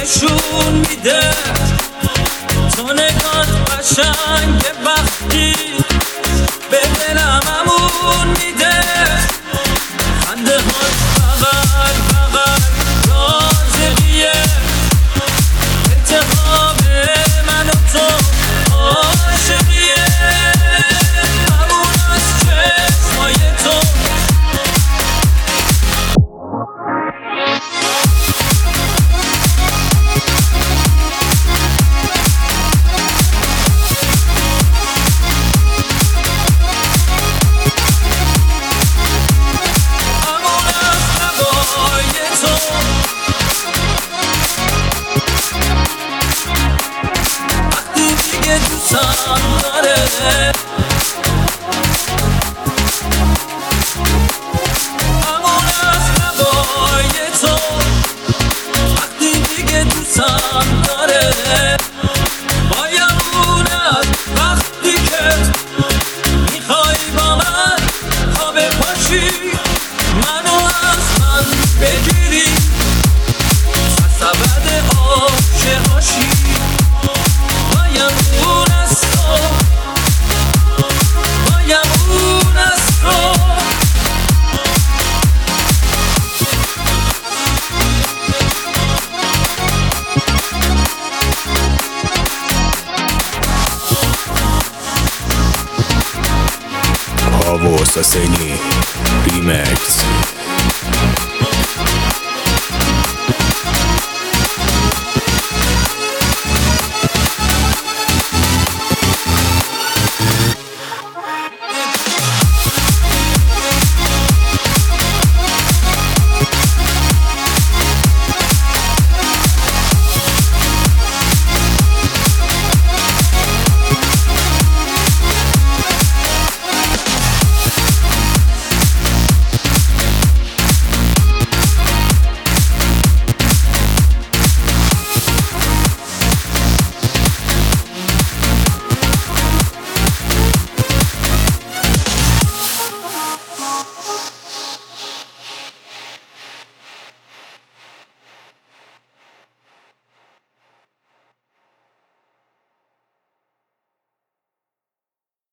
نشون میده تو نگات قشنگ وقتی به دلم امون میده خنده ها بغل بغل رازقیه انتخاب من و تو عاشقیه همون از چشمای تو دوستم داره همون از هوای تو وقتی دیگه دوستم داره باید اون از وقتی که میخوای با من خواب پاشی منو از من بگیری سبد عاشق باشی Pavo Sasseni Remix